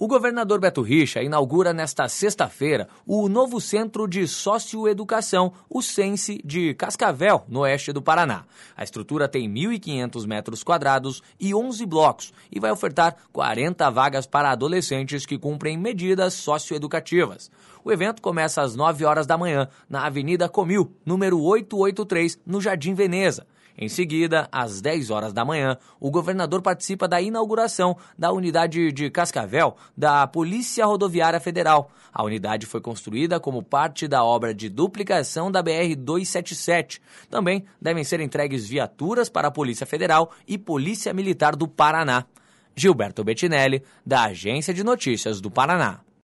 O governador Beto Richa inaugura nesta sexta-feira o novo Centro de Socioeducação, o Sense, de Cascavel, no oeste do Paraná. A estrutura tem 1.500 metros quadrados e 11 blocos e vai ofertar 40 vagas para adolescentes que cumprem medidas socioeducativas. O evento começa às 9 horas da manhã, na Avenida Comil, número 883, no Jardim Veneza. Em seguida, às 10 horas da manhã, o governador participa da inauguração da unidade de Cascavel da Polícia Rodoviária Federal. A unidade foi construída como parte da obra de duplicação da BR-277. Também devem ser entregues viaturas para a Polícia Federal e Polícia Militar do Paraná. Gilberto Bettinelli, da Agência de Notícias do Paraná.